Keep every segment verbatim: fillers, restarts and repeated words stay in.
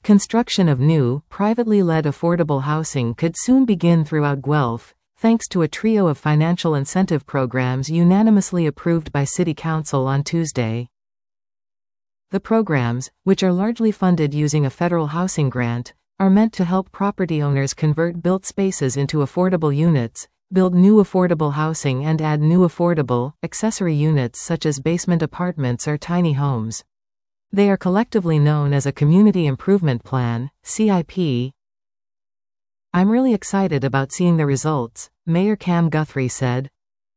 Construction of new, privately led affordable housing could soon begin throughout Guelph, thanks to a trio of financial incentive programs unanimously approved by City Council on Tuesday. The programs, which are largely funded using a federal housing grant, are meant to help property owners convert built spaces into affordable units, build new affordable housing and add new affordable, accessory units such as basement apartments or tiny homes. They are collectively known as a Community Improvement Plan, C I P. "I'm really excited about seeing the results," Mayor Cam Guthrie said.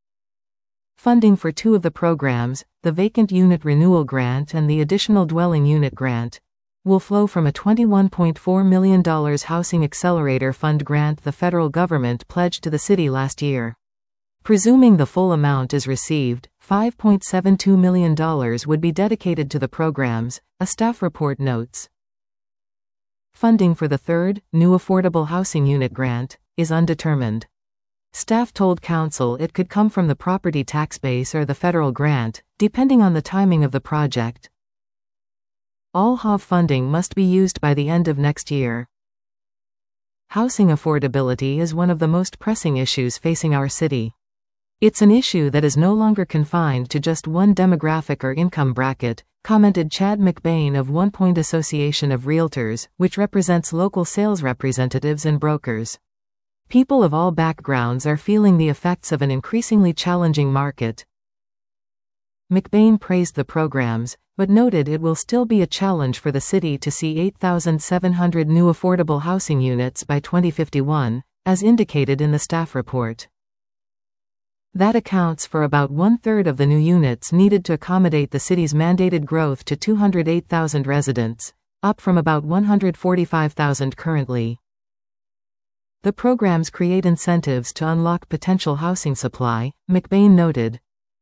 Funding for two of the programs, the Vacant Unit Renewal Grant and the Additional Dwelling Unit Grant, will flow from a twenty-one point four million dollars Housing Accelerator Fund grant the federal government pledged to the city last year. Presuming the full amount is received, five point seven two million dollars would be dedicated to the programs, a staff report notes. Funding for the third, New Affordable Housing Unit Grant, is undetermined. Staff told Council it could come from the property tax base or the federal grant, depending on the timing of the project. All H A V funding must be used by the end of next year. Housing affordability is one of the most pressing issues facing our city. It's an issue that is no longer confined to just one demographic or income bracket, commented Chad McBain of One Point Association of Realtors, which represents local sales representatives and brokers. People of all backgrounds are feeling the effects of an increasingly challenging market. McBain praised the programs, but noted it will still be a challenge for the city to see eight thousand seven hundred new affordable housing units by twenty fifty-one, as indicated in the staff report. That accounts for about one-third of the new units needed to accommodate the city's mandated growth to two hundred eight thousand residents, up from about one hundred forty-five thousand currently. The programs create incentives to unlock potential housing supply, McBain noted.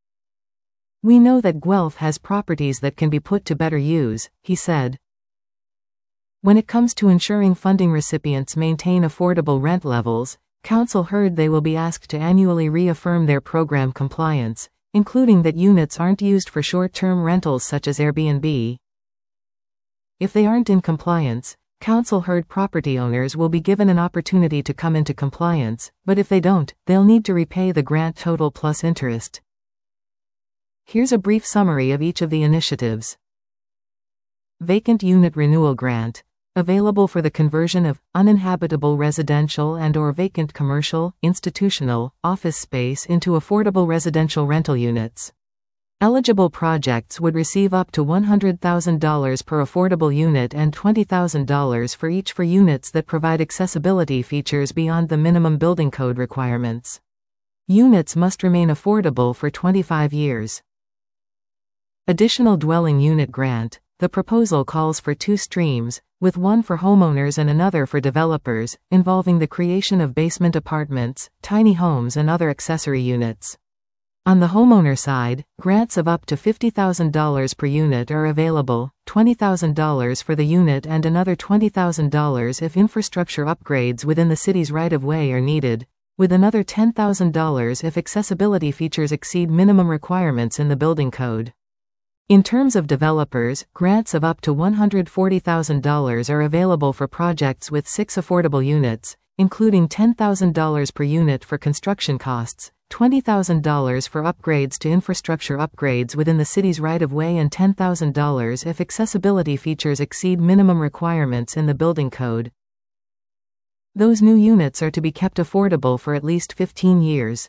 "We know that Guelph has properties that can be put to better use," he said. When it comes to ensuring funding recipients maintain affordable rent levels, Council heard they will be asked to annually reaffirm their program compliance, including that units aren't used for short-term rentals such as Airbnb. If they aren't in compliance, Council heard property owners will be given an opportunity to come into compliance, but if they don't, they'll need to repay the grant total plus interest. Here's a brief summary of each of the initiatives. Vacant Unit Renewal Grant, available for the conversion of uninhabitable residential and or vacant commercial, institutional, office space into affordable residential rental units. Eligible projects would receive up to one hundred thousand dollars per affordable unit and twenty thousand dollars for each for units that provide accessibility features beyond the minimum building code requirements. Units must remain affordable for twenty-five years. Additional Dwelling Unit Grant. The proposal calls for two streams, with one for homeowners and another for developers, involving the creation of basement apartments, tiny homes and other accessory units. On the homeowner side, grants of up to fifty thousand dollars per unit are available, twenty thousand dollars for the unit and another twenty thousand dollars if infrastructure upgrades within the city's right-of-way are needed, with another ten thousand dollars if accessibility features exceed minimum requirements in the building code. In terms of developers, grants of up to one hundred forty thousand dollars are available for projects with six affordable units, including ten thousand dollars per unit for construction costs, twenty thousand dollars for upgrades to infrastructure upgrades within the city's right-of-way and ten thousand dollars if accessibility features exceed minimum requirements in the building code. Those new units are to be kept affordable for at least fifteen years.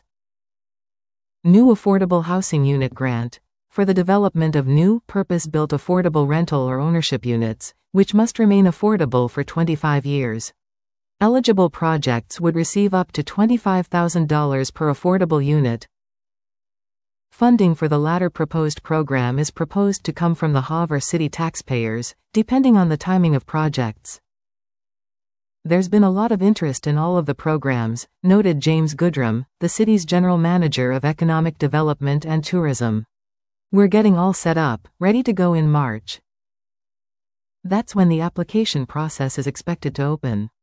New Affordable Housing Unit Grant. For the development of new, purpose-built affordable rental or ownership units, which must remain affordable for twenty-five years. Eligible projects would receive up to twenty-five thousand dollars per affordable unit. Funding for the latter proposed program is proposed to come from the H A V or city taxpayers, depending on the timing of projects. There's been a lot of interest in all of the programs, noted James Goodrum, the city's general manager of economic development and tourism. We're getting all set up, ready to go in March. That's when the application process is expected to open.